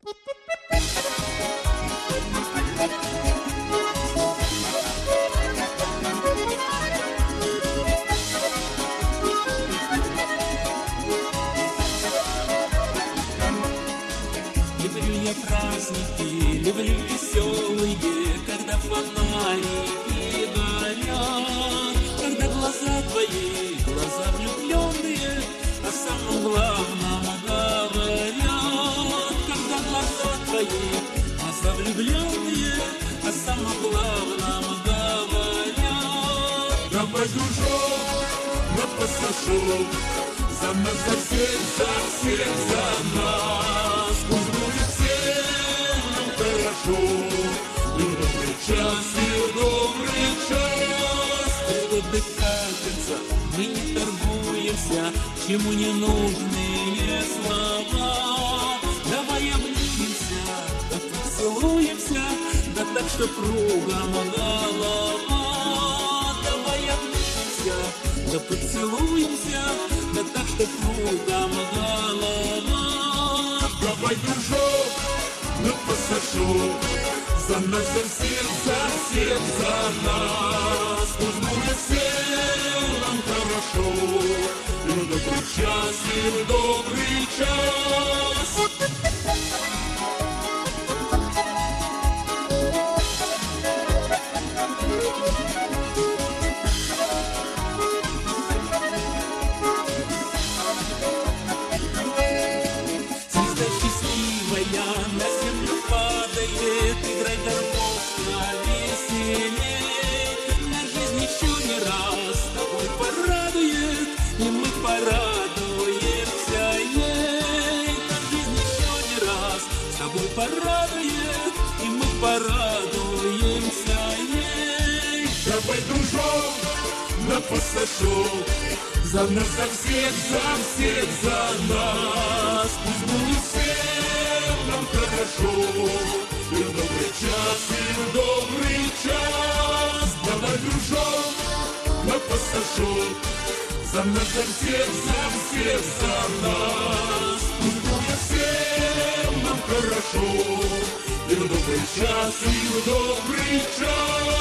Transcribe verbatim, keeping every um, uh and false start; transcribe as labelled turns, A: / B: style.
A: Люблю я праздники, люблю веселые, когда фонарики горят, когда глаза твои, глаза влюбленные, о самом главном говорят, когда глаза твои, глаза влюбленные, о самом главном говорят.
B: Давай, дружок, на пассажир, за нас, за всех, за всех, за нас. Пусть будет всем нам хорошо, и в добрый час, и в добрый час.
A: Годы катятся, мы не торгуемся, чему не нужные слова. Давай обнимемся, да поцелуемся, да так, что кругом голова. Давай обнимемся, да поцелуемся, да так, что кругом голова.
B: Давай, дружок, на пассажир, за нас, за всех, за всех, за нас. Пусть будет всем нам хорошо, и в добрый час, и в добрый час.
A: Звезда счастливая на землю падает, играй гармошка веселей. На жизнь еще не раз тобой порадует, и мы порадуемся ей. На жизнь еще не раз с тобой порадует, и мы порадуемся ей.
B: Давай, дружок, на пассажир, за нас, за всех, за всех, за нас. Пусть будет всем нам хорошо, и в добрый час, и в добрый час. Давай, дружок, на пассажир, за нас, за всех, за всех, за нас. Пусть будет всем нам хорошо, и в добрый час, и в добрый час.